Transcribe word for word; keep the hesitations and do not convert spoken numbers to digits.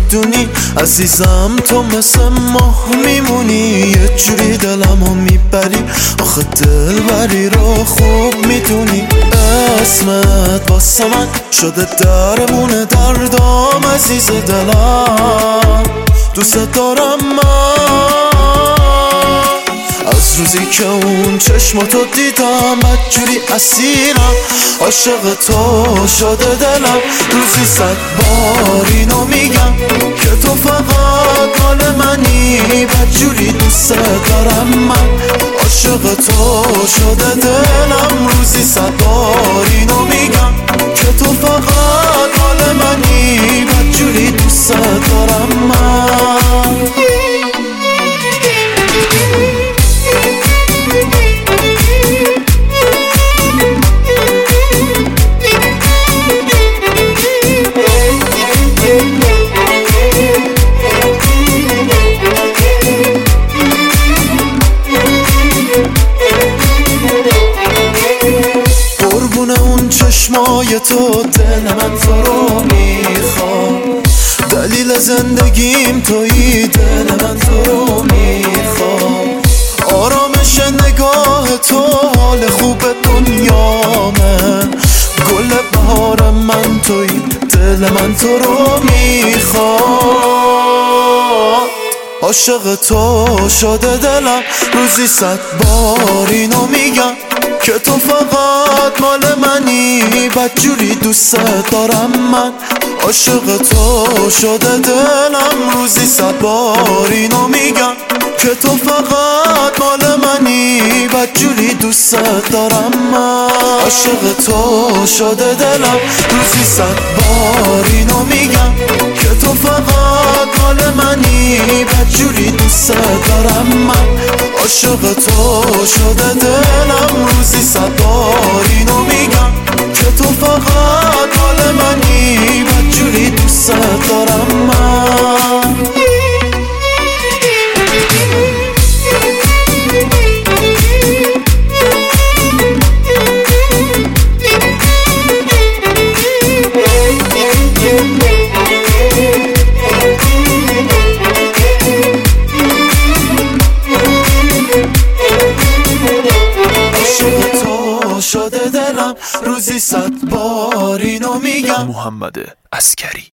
میدونی عزیزم تو مثل ماه میمونی، یه جوری دلمو میبری، آخه دلبری رو خوب میدونی. اسمت واسه من شده درمونه دردام، عزیز دلم دوست دارم من. از روزی که اون چشماتو دیدم بدجوری اسیرم، عاشق تو شده دلم، روزی صد بار اینو میگم که تو فقط مال منی، بدجوری دوست دارم من، عاشق تو شده دلم، روزی صد بار اینو میگم که تو فقط مال منی، بدجوری دوست دارم من. چشمای تو دل من تو رو میخواد، دلیل زندگیم تویی، دل من تو رو میخواد، آرامش نگاه تو، حال خوب دنیامه، گل بهار من تویی، دل من تو رو میخواد، عاشق تو شده دلم، روزی صد بار اینو میگم که تو فقط مال منی، بدجوری دوست دارم من، عاشق تو شده دلم، روزی صد بار اینو میگم که تو فقط مال منی، بدجوری دوست دارم من، عاشق تو شده دلم، روزی صد بار اینو میگم که تو فقط مال منی، بدجوری دوست دارم من، عاشق تو شده دلم، روزی صد بار اینو میگم که تو فقط مال منی، بدجوری دوست دارم من. شده دلم، روزی صد بار اینو میگم. محمد عسکری.